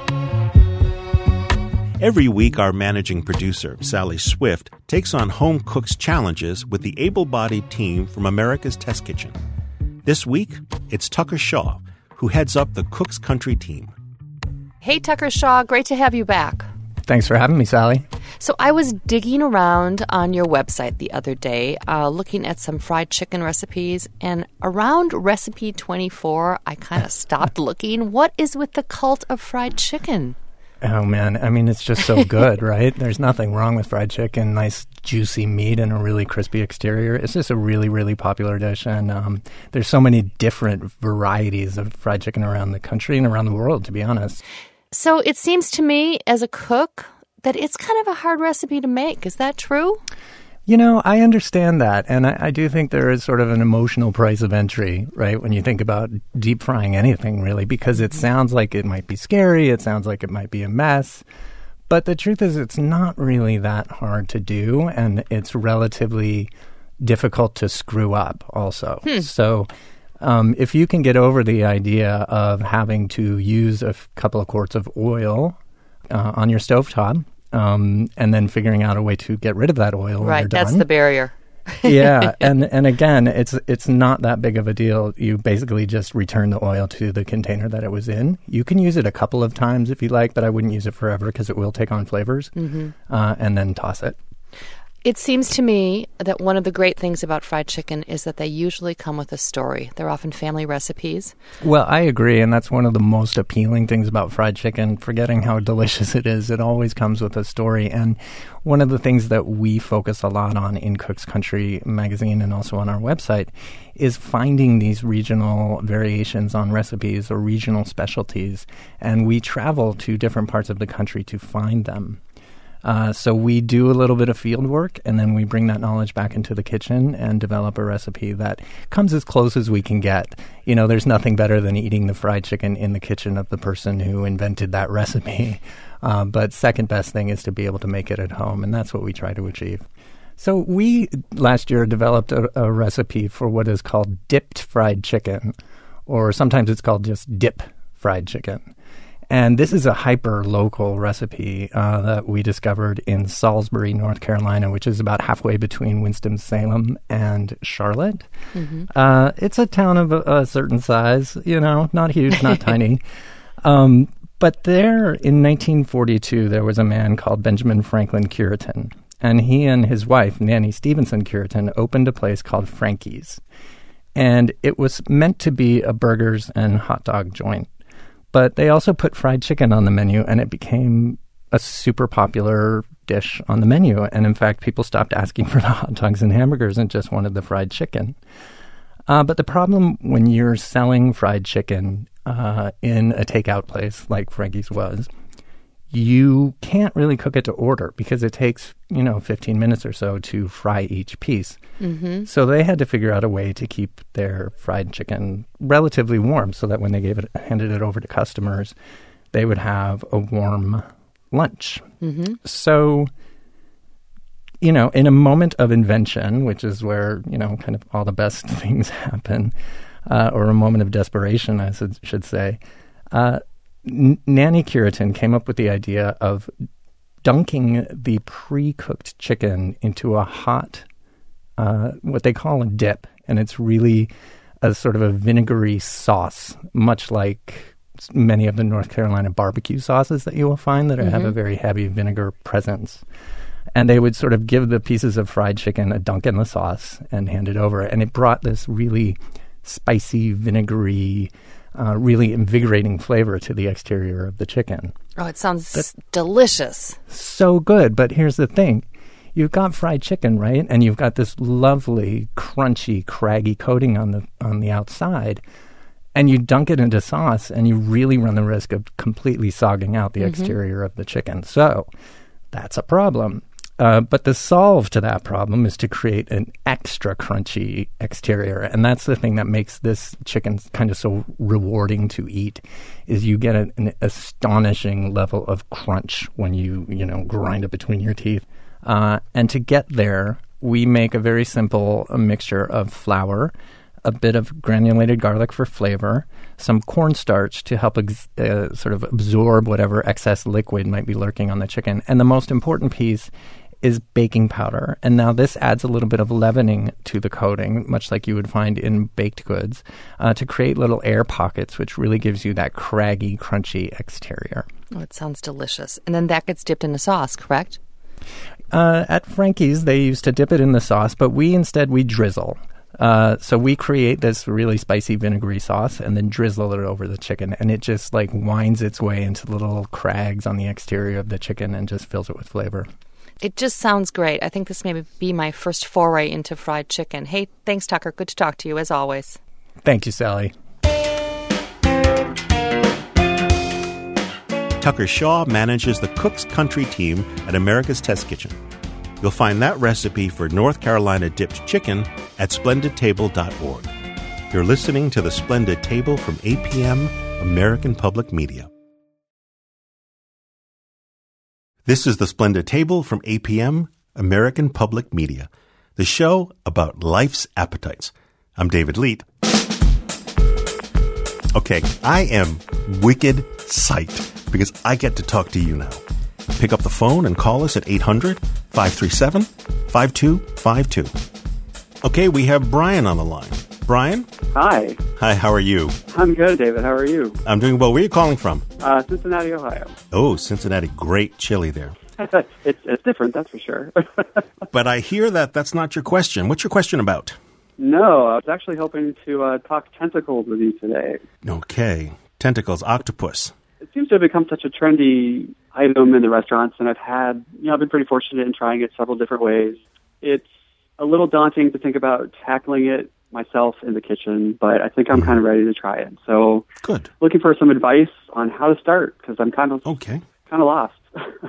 Every week, our managing producer, Sally Swift, takes on home cooks' challenges with the able-bodied team from America's Test Kitchen. This week, it's Tucker Shaw, who heads up the Cook's Country team. Hey, Tucker Shaw, great to have you back. Thanks for having me, Sally. So I was digging around on your website the other day, uh, looking at some fried chicken recipes, and around recipe twenty-four, I kind of stopped looking. What is with the cult of fried chicken? Oh, man. I mean, it's just so good, right? There's nothing wrong with fried chicken. Nice, juicy meat and a really crispy exterior. It's just a really, really popular dish. And um, there's so many different varieties of fried chicken around the country and around the world, to be honest. So it seems to me, as a cook, that it's kind of a hard recipe to make. Is that true? You know, I understand that. And I, I do think there is sort of an emotional price of entry, right, when you think about deep frying anything, really, because it sounds like it might be scary. It sounds like it might be a mess. But the truth is, it's not really that hard to do. And it's relatively difficult to screw up also. Hmm. So um, if you can get over the idea of having to use a f- couple of quarts of oil uh, on your stovetop, Um, and then figuring out a way to get rid of that oil when right, you're done. That's the barrier. yeah, and and again, it's it's not that big of a deal. You basically just return the oil to the container that it was in. You can use it a couple of times if you like, but I wouldn't use it forever because it will take on flavors, mm-hmm. uh, and then toss it. It seems to me that one of the great things about fried chicken is that they usually come with a story. They're often family recipes. Well, I agree, and that's one of the most appealing things about fried chicken, forgetting how delicious it is. It always comes with a story, and one of the things that we focus a lot on in Cook's Country magazine and also on our website is finding these regional variations on recipes or regional specialties, and we travel to different parts of the country to find them. Uh, so we do a little bit of field work, and then we bring that knowledge back into the kitchen and develop a recipe that comes as close as we can get. You know, there's nothing better than eating the fried chicken in the kitchen of the person who invented that recipe. Uh, but second best thing is to be able to make it at home, and that's what we try to achieve. So we, last year, developed a, a recipe for what is called dipped fried chicken, or sometimes it's called just dip fried chicken. And this is a hyper-local recipe uh, that we discovered in Salisbury, North Carolina, which is about halfway between Winston-Salem and Charlotte. Mm-hmm. Uh, it's a town of a, a certain size, you know, not huge, not tiny. Um, but there, in nineteen forty-two, there was a man called Benjamin Franklin Curitan. And he and his wife, Nanny Stevenson Curitan, opened a place called Frankie's. And it was meant to be a burgers and hot dog joint. But they also put fried chicken on the menu, and it became a super popular dish on the menu. And in fact, people stopped asking for the hot dogs and hamburgers and just wanted the fried chicken. Uh, but the problem when you're selling fried chicken uh, in a takeout place like Frankie's was, you can't really cook it to order because it takes, you know, fifteen minutes or so to fry each piece. Mm-hmm. So they had to figure out a way to keep their fried chicken relatively warm so that when they gave it, handed it over to customers, they would have a warm lunch. Mm-hmm. So, you know, in a moment of invention, which is where, you know, kind of all the best things happen, uh, or a moment of desperation, I should, should say, uh, N- Nanny Curitan came up with the idea of dunking the pre-cooked chicken into a hot, uh, what they call a dip. And it's really a sort of a vinegary sauce, much like many of the North Carolina barbecue sauces that you will find that mm-hmm. have a very heavy vinegar presence. And they would sort of give the pieces of fried chicken a dunk in the sauce and hand it over. And it brought this really spicy, vinegary, uh, really invigorating flavor to the exterior of the chicken. Oh, it sounds That's delicious. So good. But here's the thing. You've got fried chicken, right? And you've got this lovely, crunchy, craggy coating on the on the outside. And you dunk it into sauce, and you really run the risk of completely sogging out the Mm-hmm. exterior of the chicken. So that's a problem. Uh, but the solve to that problem is to create an extra crunchy exterior. And that's the thing that makes this chicken kind of so rewarding to eat, is you get an, an astonishing level of crunch when you, you know, grind it between your teeth. Uh, and to get there, we make a very simple a mixture of flour, a bit of granulated garlic for flavor, some cornstarch to help ex- uh, sort of absorb whatever excess liquid might be lurking on the chicken. And the most important piece is baking powder. And now this adds a little bit of leavening to the coating, much like you would find in baked goods, uh, to create little air pockets, which really gives you that craggy, crunchy exterior. Oh, it sounds delicious. And then that gets dipped in a sauce, correct? Uh, at Frankie's, they used to dip it in the sauce, but we instead, we drizzle. Uh, so we create this really spicy vinegary sauce and then drizzle it over the chicken, and it just like winds its way into little crags on the exterior of the chicken and just fills it with flavor. It just sounds great. I think this may be my first foray into fried chicken. Hey, thanks, Tucker. Good to talk to you, as always. Thank you, Sally. Tucker Shaw manages the Cook's Country team at America's Test Kitchen. You'll find that recipe for North Carolina dipped chicken at splendid table dot org. You're listening to The Splendid Table from A P M, American Public Media. This is The Splendid Table from A P M, American Public Media, the show about life's appetites. I'm David Leet. Okay, I am wicked psyched because I get to talk to you now. Pick up the phone and call us at eight hundred, five three seven, five two five two. Okay, we have Brian on the line. Brian? Hi. Hi, how are you? I'm good, David. How are you? I'm doing well. Where are you calling from? Uh, Cincinnati, Ohio. Oh, Cincinnati. Great chili there. it's, it's different, that's for sure. But I hear that that's not your question. What's your question about? No, I was actually hoping to uh, talk tentacles with you today. Okay. Tentacles, octopus. It seems to have become such a trendy item in the restaurants, and I've had, you know, I've been pretty fortunate in trying it several different ways. It's a little daunting to think about tackling it myself in the kitchen, but I think I'm kind of ready to try it. So, good. Looking for some advice on how to start, because I'm kind of okay, kind of lost.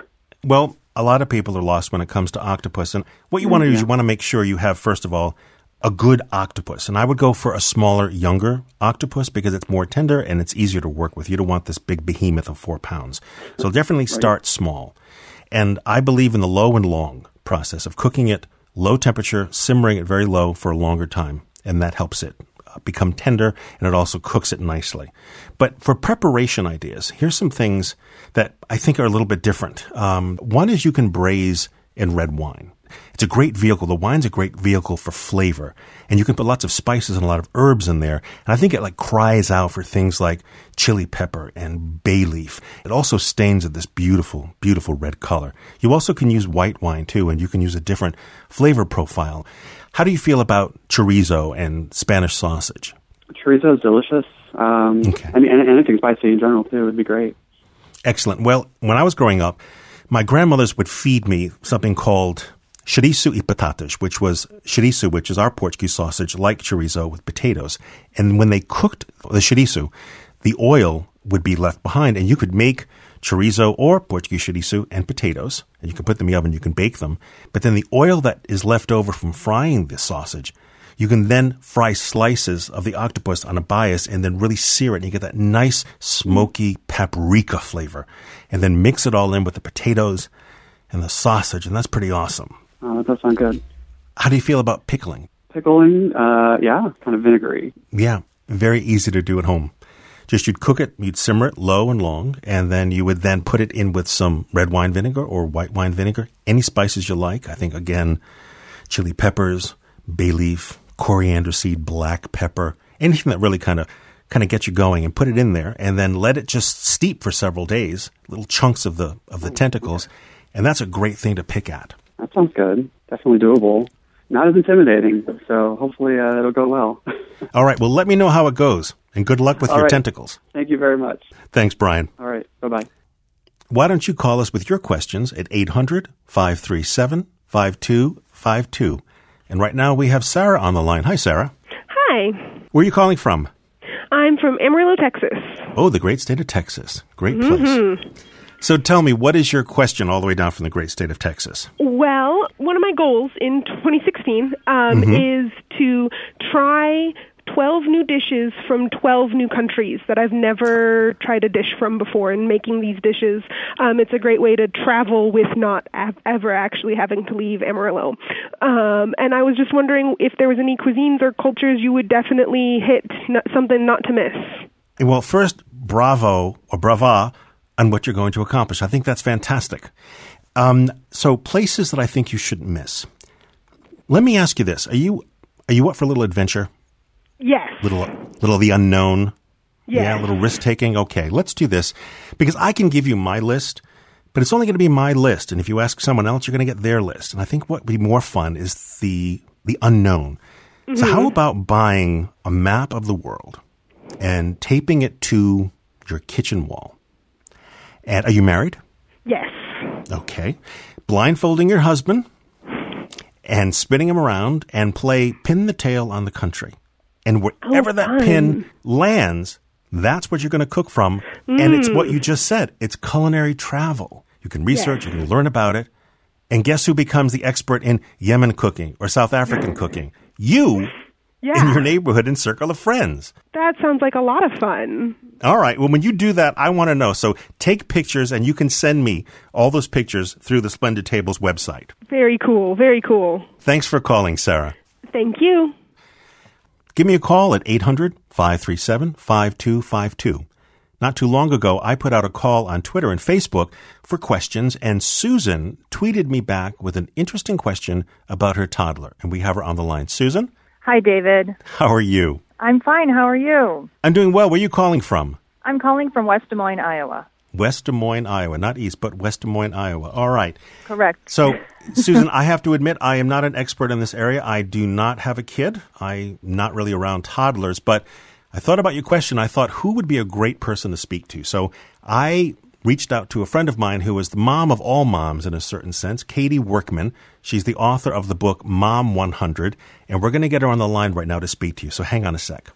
Well, a lot of people are lost when it comes to octopus, and what you want to do is you want to make sure you have, first of all, a good octopus. And I would go for a smaller, younger octopus because it's more tender and it's easier to work with. You don't want this big behemoth of four pounds. So definitely start small. And I believe in the low and long process of cooking it low temperature, simmering it very low for a longer time. And that helps it become tender, and it also cooks it nicely. But for preparation ideas, here's some things that I think are a little bit different. Um, one is you can braise in red wine. It's a great vehicle. The wine's a great vehicle for flavor. And you can put lots of spices and a lot of herbs in there. And I think it like cries out for things like chili pepper and bay leaf. It also stains it this beautiful, beautiful red color. You also can use white wine too, and you can use a different flavor profile. How do you feel about chorizo and Spanish sausage? Chorizo is delicious. Um, okay. I mean, anything spicy in general too would be great. Excellent. Well, when I was growing up, my grandmothers would feed me something called chorizo y patatas, which was chorizo, which is our Portuguese sausage, like chorizo with potatoes. And when they cooked the chorizo, the oil would be left behind, and you could make chorizo or Portuguese chorizo and potatoes, and you can put them in the oven, you can bake them. But then the oil that is left over from frying the sausage, you can then fry slices of the octopus on a bias and then really sear it, and you get that nice smoky paprika flavor. And then mix it all in with the potatoes and the sausage, and that's pretty awesome. Oh, that does sound good. How do you feel about pickling? Pickling, uh, yeah, kind of vinegary. Yeah, very easy to do at home. Just you'd cook it, you'd simmer it low and long, and then you would then put it in with some red wine vinegar or white wine vinegar, any spices you like. I think, again, chili peppers, bay leaf, coriander seed, black pepper, anything that really kind of kind of gets you going, and put it in there, and then let it just steep for several days, little chunks of the of the tentacles, and that's a great thing to pick at. That sounds good. Definitely doable. Not as intimidating, so hopefully uh, it'll go well. All right, well, let me know how it goes. And good luck with All your right. tentacles. Thank you very much. Thanks, Brian. All right. Bye-bye. Why don't you call us with your questions at eight hundred, five three seven, five two five two. And right now we have Sarah on the line. Hi, Sarah. Hi. Where are you calling from? I'm from Amarillo, Texas. Oh, the great state of Texas. Great Mm-hmm. place. So tell me, what is your question all the way down from the great state of Texas? Well, one of my goals in twenty sixteen um, Mhm. is to try twelve new dishes from twelve new countries that I've never tried a dish from before. And making these dishes, um, it's a great way to travel with not av- ever actually having to leave Amarillo. Um, and I was just wondering if there was any cuisines or cultures you would definitely hit, n- something not to miss. Well, first, bravo or brava on what you're going to accomplish. I think that's fantastic. Um, so places that I think you shouldn't miss. Let me ask you this. Are you are you up for a little adventure? Yes. Little little of the unknown? Yes. Yeah, a little risk-taking? Okay, let's do this. Because I can give you my list, but it's only going to be my list. And if you ask someone else, you're going to get their list. And I think what would be more fun is the the unknown. So Mhm. how about buying a map of the world and taping it to your kitchen wall? And are you married? Yes. Okay. Blindfolding your husband and spinning him around and play pin the tail on the country. And wherever Oh, that fun. pin lands, that's what you're going to cook from. And it's what Mm. you just said. It's culinary travel. You can research, Yes. you can learn about it. And guess who becomes the expert in Yemen cooking or South African cooking? You Yeah. in your neighborhood and circle of friends. That sounds like a lot of fun. All right. Well, when you do that, I want to know. So take pictures, and you can send me all those pictures through the Splendid Tables website. Very cool. Very cool. Thanks for calling, Sarah. Thank you. Give me a call at eight hundred, five three seven, five two five two. Not too long ago, I put out a call on Twitter and Facebook for questions, and Susan tweeted me back with an interesting question about her toddler. And we have her on the line. Susan, Hi, David. how are you? I'm fine. How are you? I'm doing well. Where are you calling from? I'm calling from West Des Moines, Iowa. West Des Moines, Iowa. Not East, but West Des Moines, Iowa. All right. Correct. So, Susan, I have to admit, I am not an expert in this area. I do not have a kid. I'm not really around toddlers, but I thought about your question. I thought, who would be a great person to speak to? So I reached out to a friend of mine who is the mom of all moms in a certain sense, Katie Workman. She's the author of the book Mom one hundred, and we're going to get her on the line right now to speak to you. So hang on a sec.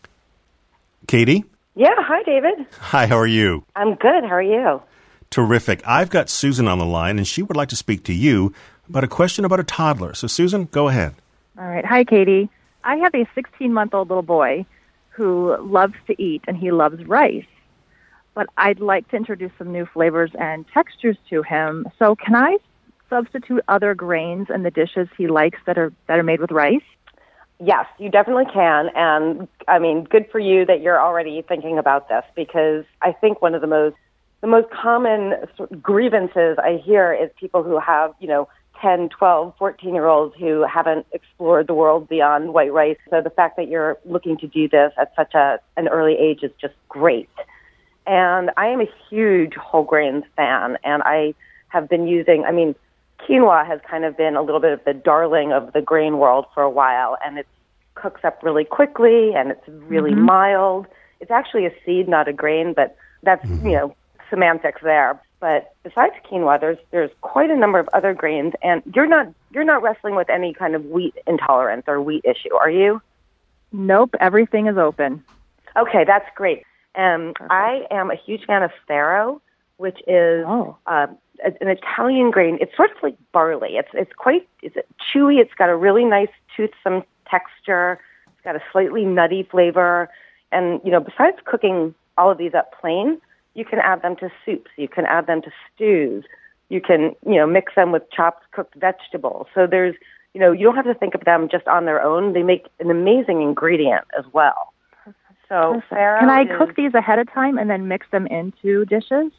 Katie? Yeah, hi, David. Hi, how are you? I'm good. How are you? Terrific. I've got Susan on the line, and she would like to speak to you about a question about a toddler. So, Susan, go ahead. All right. Hi, Katie. I have a sixteen-month-old little boy who loves to eat, and he loves rice. But I'd like to introduce some new flavors and textures to him. So can I substitute other grains in the dishes he likes that are that are made with rice? Yes, you definitely can. And I mean, good for you that you're already thinking about this, because I think one of the most the most common sort of grievances I hear is people who have, you know, ten, twelve, fourteen-year-olds who haven't explored the world beyond white rice. So the fact that you're looking to do this at such a an early age is just great. And I am a huge whole grains fan, and I have been using, I mean, quinoa has kind of been a little bit of the darling of the grain world for a while, and it cooks up really quickly, and it's really Mm-hmm. mild. It's actually a seed, not a grain, but that's, you know, semantics there. But besides quinoa, there's there's quite a number of other grains, and you're not you're not wrestling with any kind of wheat intolerance or wheat issue, are you? Nope, everything is open. Okay, that's great. Um, I am a huge fan of farro, which is Oh. uh, an Italian grain. It's sort of like barley. It's it's quite it's chewy. It's got a really nice toothsome texture. It's got a slightly nutty flavor. And, you know, besides cooking all of these up plain, you can add them to soups. You can add them to stews. You can, you know, mix them with chopped cooked vegetables. So there's, you know, you don't have to think of them just on their own. They make an amazing ingredient as well. So farro Can I is- cook these ahead of time and then mix them into dishes?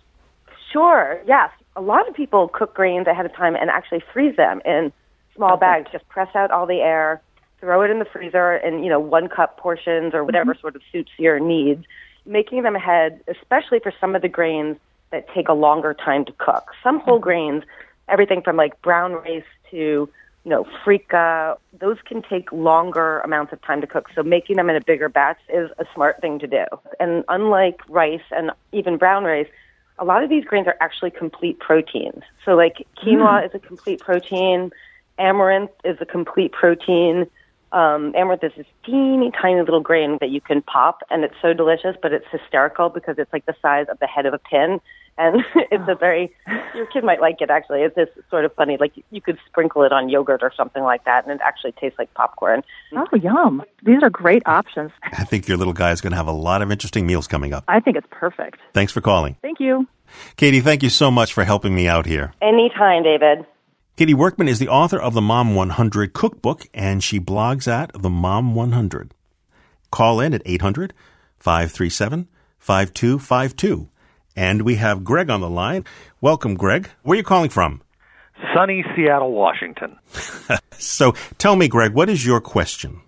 Sure, yes. A lot of people cook grains ahead of time and actually freeze them in small bags. Just press out all the air, throw it in the freezer in, you know, one cup portions or whatever sort of suits your needs. Making them ahead, especially for some of the grains that take a longer time to cook. Some whole grains, everything from like brown rice to you know, freekeh, those can take longer amounts of time to cook. So making them in a bigger batch is a smart thing to do. And unlike rice and even brown rice, a lot of these grains are actually complete proteins. So like quinoa mm. is a complete protein, amaranth is a complete protein. Um, amaranth is this teeny tiny little grain that you can pop, and it's so delicious, but it's hysterical because it's like the size of the head of a pin. And it's a very, your kid might like it actually. It's just sort of funny. Like you could sprinkle it on yogurt or something like that, and it actually tastes like popcorn. Oh, yum. These are great options. I think your little guy is going to have a lot of interesting meals coming up. I think it's perfect. Thanks for calling. Thank you. Katie, thank you so much for helping me out here. Anytime, David. Katie Workman is the author of the Mom one hundred cookbook, and she blogs at the Mom one hundred. Call in at eight hundred, five three seven, five two five two. And we have Greg on the line. Welcome, Greg. Where are you calling from? Sunny Seattle, Washington. So tell me, Greg, what is your question?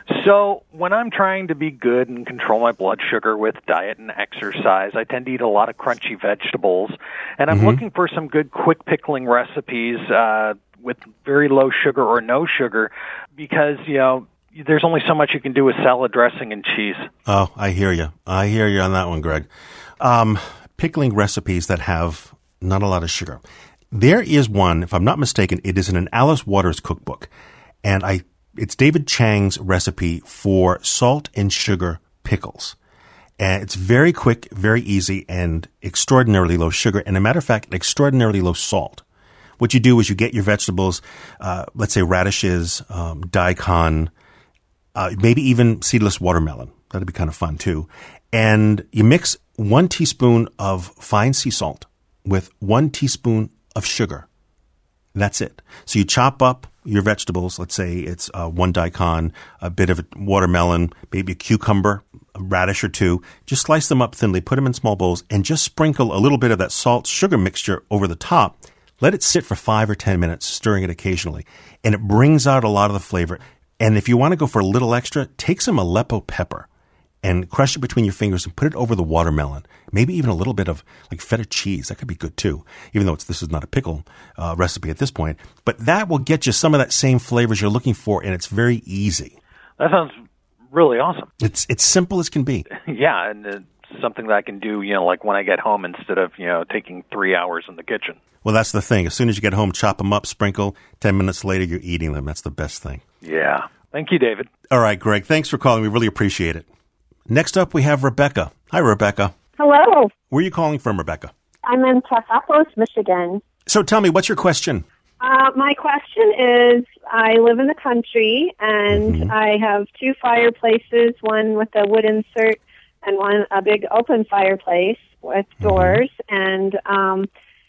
So when I'm trying to be good and control my blood sugar with diet and exercise, I tend to eat a lot of crunchy vegetables. And I'm mm-hmm. looking for some good quick pickling recipes uh, with very low sugar or no sugar because, you know, there's only so much you can do with salad dressing and cheese. Oh, I hear you. I hear you on that one, Greg. Um, pickling recipes that have not a lot of sugar. There is one, if I'm not mistaken, it is in an Alice Waters cookbook. And I it's David Chang's recipe for salt and sugar pickles. And it's very quick, very easy, and extraordinarily low sugar. And a matter of fact, extraordinarily low salt. What you do is you get your vegetables, uh, let's say radishes, um, daikon, uh, maybe even seedless watermelon. That'd be kind of fun too. And you mix one teaspoon of fine sea salt with one teaspoon of sugar. That's it. So you chop up your vegetables. Let's say it's uh, one daikon, a bit of a watermelon, maybe a cucumber, a radish or two. Just slice them up thinly, put them in small bowls, and just sprinkle a little bit of that salt-sugar mixture over the top. Let it sit for five or ten minutes, stirring it occasionally. And it brings out a lot of the flavor. And if you want to go for a little extra, take some Aleppo pepper and crush it between your fingers and put it over the watermelon. Maybe even a little bit of like feta cheese. That could be good too, even though it's, this is not a pickle uh, recipe at this point. But that will get you some of that same flavors you're looking for, and it's very easy. That sounds really awesome. It's it's simple as can be. Yeah, and it's something that I can do, you know, like when I get home instead of, you know, taking three hours in the kitchen. Well, that's the thing. As soon as you get home, chop them up, sprinkle. Ten minutes later, you're eating them. That's the best thing. Yeah. Thank you, David. All right, Greg. Thanks for calling. We really appreciate it. Next up, we have Rebecca. Hi, Rebecca. Hello. Where are you calling from, Rebecca? I'm in Casapos, Michigan. So tell me, what's your question? Uh, my question is, I live in the country, and mm-hmm. I have two fireplaces, one with a wood insert and one a big open fireplace with doors. Mm-hmm. And um,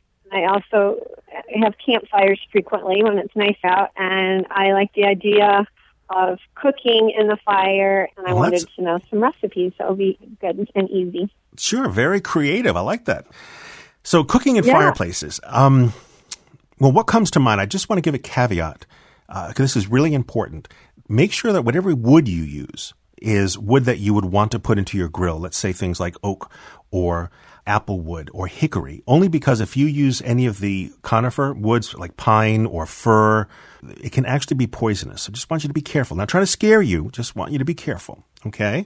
I also have campfires frequently when it's nice out, and I like the idea of cooking in the fire, and I well, wanted to know some recipes that would be good and easy. Sure, very creative. I like that. So cooking in yeah. fireplaces. Um, well, what comes to mind? I just want to give a caveat, because uh, this is really important. Make sure that whatever wood you use is wood that you would want to put into your grill. Let's say things like oak or apple wood or hickory, only because if you use any of the conifer woods like pine or fir, it can actually be poisonous. I just want you to be careful. Not trying to scare you, just want you to be careful, okay?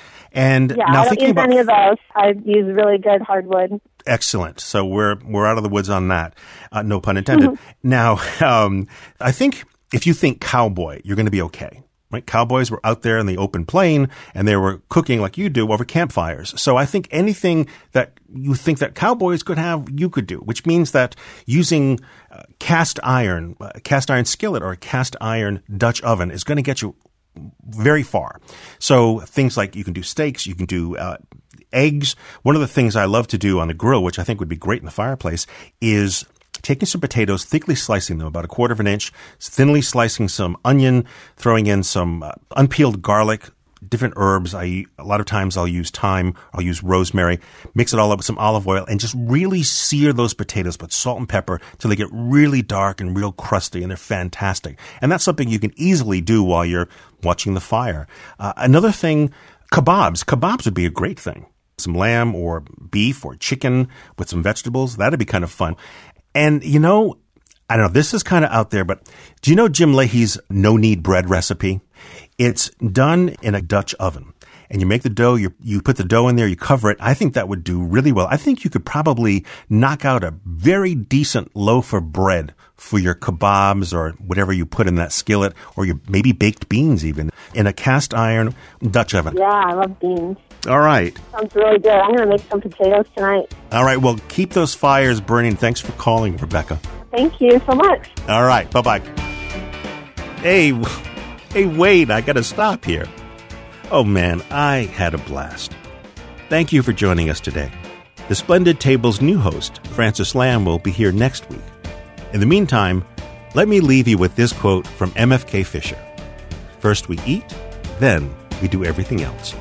And yeah, now I don't thinking use about any of those. I use really good hardwood. Excellent. So we're we're out of the woods on that. Uh, no pun intended. Mm-hmm. Now, um, I think if you think cowboy, you're going to be okay. Right? Cowboys were out there in the open plain, and they were cooking like you do over campfires. So I think anything that you think that cowboys could have, you could do, which means that using uh, cast iron, a cast iron skillet or a cast iron Dutch oven is going to get you very far. So things like you can do steaks, you can do uh, eggs. One of the things I love to do on the grill, which I think would be great in the fireplace, is taking some potatoes, thickly slicing them about a quarter of an inch, thinly slicing some onion, throwing in some uh, unpeeled garlic, different herbs. I a lot of times I'll use thyme, I'll use rosemary, mix it all up with some olive oil, and just really sear those potatoes with salt and pepper till they get really dark and real crusty, and they're fantastic. And that's something you can easily do while you're watching the fire. Uh, another thing, kebabs. Kebabs would be a great thing. Some lamb or beef or chicken with some vegetables. That'd be kind of fun. And, you know, I don't know, this is kind of out there, but do you know Jim Leahy's no-knead bread recipe? It's done in a Dutch oven. And you make the dough, you, you put the dough in there, you cover it. I think that would do really well. I think you could probably knock out a very decent loaf of bread for your kebabs or whatever you put in that skillet, or your maybe baked beans even, in a cast iron Dutch oven. Yeah, I love beans. All right. Sounds really good. I'm going to make some potatoes tonight. All right, well, keep those fires burning. Thanks for calling, Rebecca. Thank you so much. All right, bye-bye. Hey, hey, wait, I got to stop here. Oh, man, I had a blast. Thank you for joining us today. The Splendid Table's new host, Francis Lamb, will be here next week. In the meantime, let me leave you with this quote from M F K Fisher. First we eat, then we do everything else.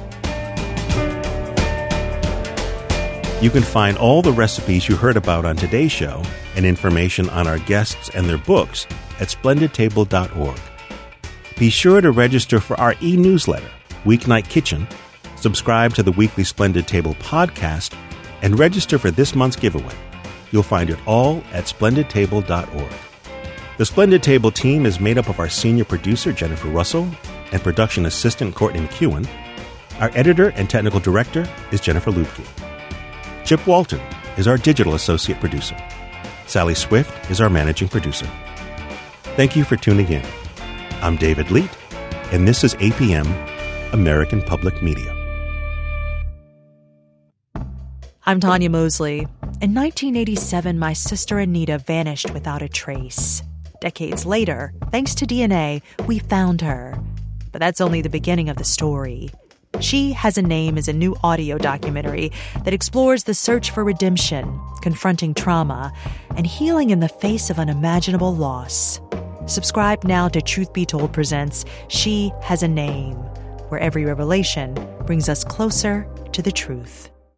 You can find all the recipes you heard about on today's show and information on our guests and their books at splendid table dot org. Be sure to register for our e-newsletter, Weeknight Kitchen, subscribe to the weekly Splendid Table podcast, and register for this month's giveaway. You'll find it all at splendid table dot org. The Splendid Table team is made up of our senior producer, Jennifer Russell, and production assistant, Courtney McEwen. Our editor and technical director is Jennifer Lubke. Chip Walton is our digital associate producer. Sally Swift is our managing producer. Thank you for tuning in. I'm David Leet, and this is A P M, American Public Media. I'm Tanya Mosley. In nineteen eighty-seven, my sister Anita vanished without a trace. Decades later, thanks to D N A, we found her. But that's only the beginning of the story. She Has a Name is a new audio documentary that explores the search for redemption, confronting trauma, and healing in the face of unimaginable loss. Subscribe now to Truth Be Told presents She Has a Name, where every revelation brings us closer to the truth.